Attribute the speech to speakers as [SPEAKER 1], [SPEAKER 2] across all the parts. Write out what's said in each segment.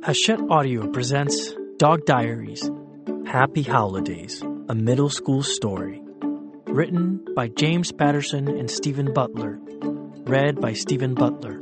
[SPEAKER 1] Hachette Audio presents Dog Diaries, Happy Holidays, a middle school story. Written by James Patterson and Stephen Butler. Read by Stephen Butler.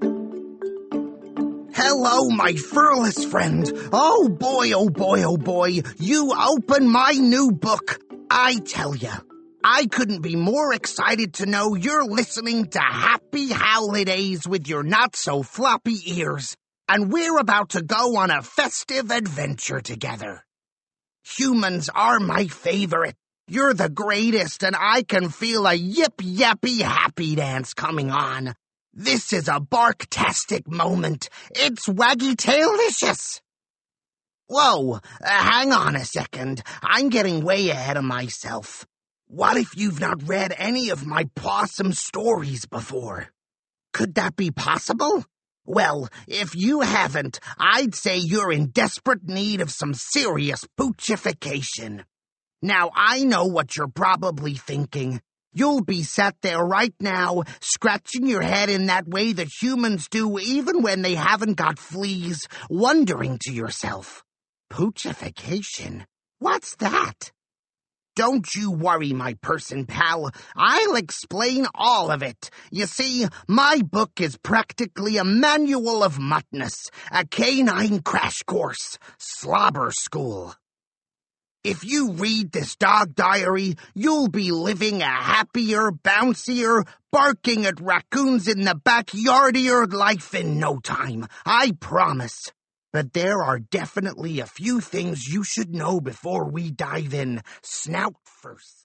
[SPEAKER 2] Hello, my furless friend. Oh boy, oh boy, oh boy. You open my new book. I tell ya, I couldn't be more excited to know you're listening to Happy Holidays with your not-so-floppy ears. And we're about to go on a festive adventure together. Humans are my favorite. You're the greatest, and I can feel a yip-yappy happy dance coming on. This is a bark-tastic moment. It's waggy-tailicious. Whoa, hang on a second. I'm getting way ahead of myself. What if you've not read any of my possum stories before? Could that be possible? Well, if you haven't, I'd say you're in desperate need of some serious poochification. Now, I know what you're probably thinking. You'll be sat there right now, scratching your head in that way that humans do even when they haven't got fleas, wondering to yourself, poochification? What's that? Don't you worry, my person pal. I'll explain all of it. You see, my book is practically a manual of muttness, a canine crash course, slobber school. If you read this dog diary, you'll be living a happier, bouncier, barking at raccoons in the backyardier life in no time. I promise. But there are definitely a few things you should know before we dive in. Snout first.